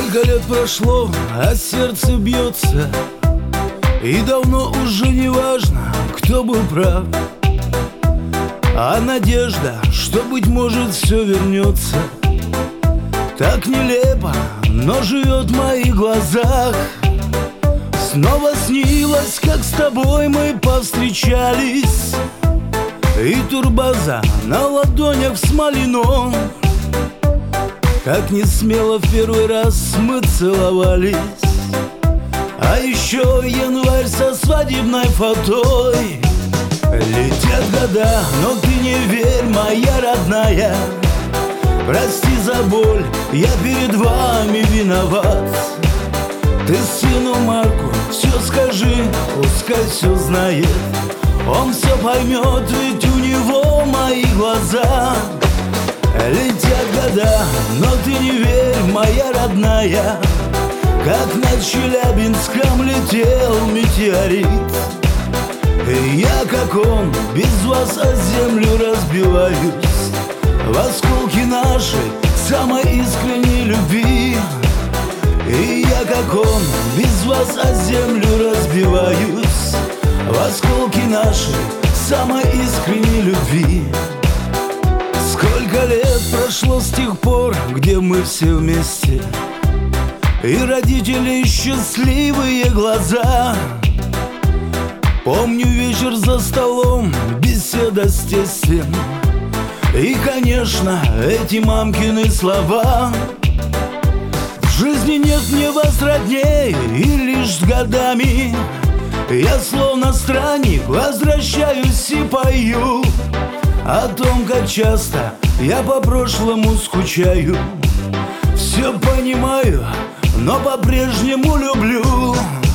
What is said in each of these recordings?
Сколько лет прошло, а сердце бьется, и давно уже не важно, кто был прав. А надежда, что, быть может, все вернется, так нелепо, но живет в моих глазах. Снова снилось, как с тобой мы повстречались, и турбаза на ладонях смолено. Как не смело в первый раз мы целовались. А еще январь со свадебной фатой. Летят года, но ты не верь, моя родная. Прости за боль, я перед вами виноват. Ты сыну Марку все скажи, пускай все знает. Он все поймет, ведь у него мои глаза. Летят года, но ты не верь, моя родная. Как над Челябинском летел метеорит. И я, как он, без вас о землю разбиваюсь. В осколки нашей самой искренней любви. И я, как он, без вас о землю разбиваюсь. В осколки нашей самой искренней любви. Сколько лет прошло с тех пор, где мы все вместе, и родители счастливые глаза. Помню вечер за столом, беседа с тестем, и, конечно, эти мамкины слова. В жизни нет мне вас родней, и лишь с годами я словно странник возвращаюсь и пою о том, как часто я по прошлому скучаю. Все понимаю, но по-прежнему люблю.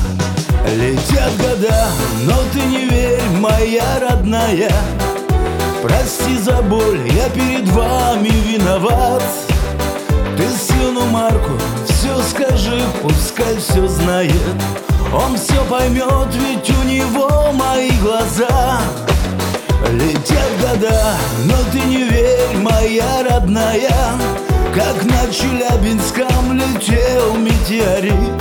Летят года, но ты не верь, моя родная. Прости за боль, я перед вами виноват. Ты сыну Марку все скажи, пускай все знает. Он все поймет, ведь у него мои глаза. Летят года, но ты не верь, моя родная. Как над Челябинском летел метеорит.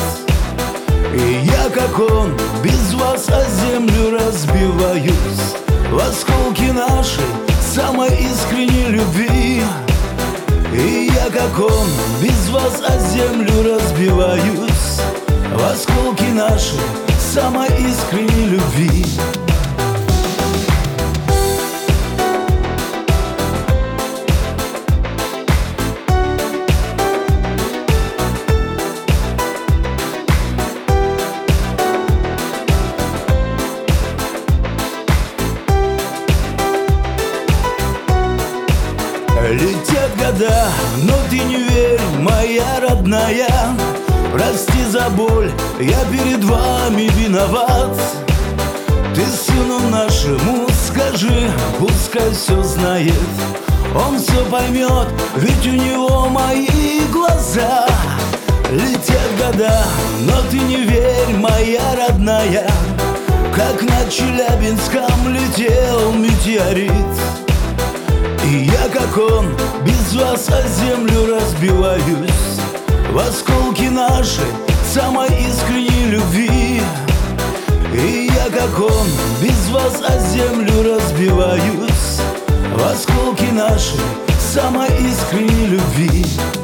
И я, как он, без вас о землю разбиваюсь. В осколки нашей самой искренней любви. И я, как он, без вас о землю разбиваюсь. В осколки нашей самой искренней любви. Летят года, но ты не верь, моя родная. Прости за боль, я перед вами виноват. Ты сыну нашему скажи, пускай все знает. Он все поймет, ведь у него мои глаза. Летят года, но ты не верь, моя родная. Как над Челябинском летел метеорит. И я, как он, без вас о землю разбиваюсь. В осколки нашей самой искренней любви. И я, как он, без вас о землю разбиваюсь. В осколки нашей самой искренней любви.